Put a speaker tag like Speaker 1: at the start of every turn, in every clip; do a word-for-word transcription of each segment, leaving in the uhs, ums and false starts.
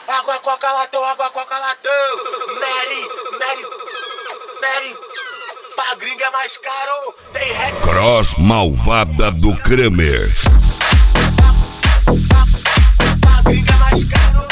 Speaker 1: Água, coca, latão, água, coca, latão. Mary, Mary, Mary. Pra gringa é mais caro. Tem rec...
Speaker 2: Cross malvada do Kramer.
Speaker 1: Pra gringa é mais caro.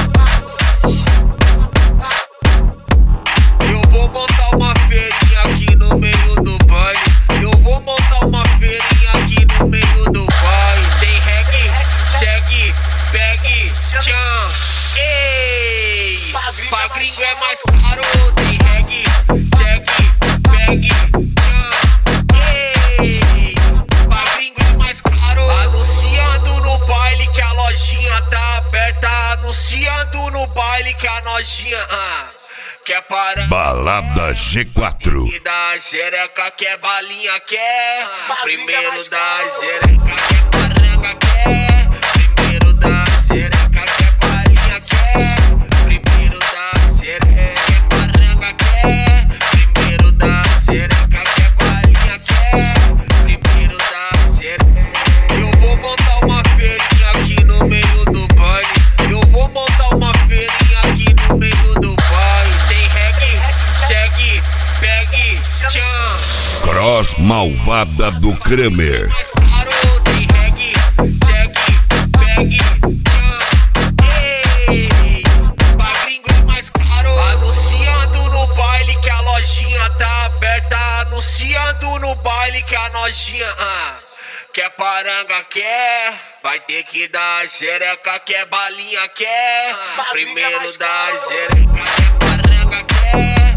Speaker 3: Eu vou montar uma feirinha aqui no meio do baile. Eu vou montar uma feirinha aqui no meio do baile. Tem reggae, chegue, pegue, tchan. Ei, pra gringo é mais caro. Tem reggae, chegue, pegue, tchan. Ei, pra gringo é mais caro. Anunciando no baile que a lojinha tá aberta. Anunciando no baile que a nojinha ah, quer parar.
Speaker 2: Balada G quatro.
Speaker 3: E da jereca quer balinha, quer. Primeiro da jereca quer paranga, quer. Primeiro da jereca quer balinha, quer. Primeiro da jereca quer paranga, quer. Primeiro da jereca quer balinha, quer. Primeiro da jereca. Eu vou montar uma feirinha aqui no meio do baile. Eu vou montar uma feirinha aqui no meio do baile. Tem reggae, chegue, pegue, tchan.
Speaker 2: Cross malvada do Kramer.
Speaker 3: Mais caro, tem reggae, chegue, pegue, tchan. Ei, pra gringo é mais caro. Anunciando no baile que a lojinha tá aberta. Anunciando no baile que a nojinha ah, quer paranga, quer. Vai ter que dar jereca, quer balinha, quer. Primeiro da jereca, quer paranga, quer.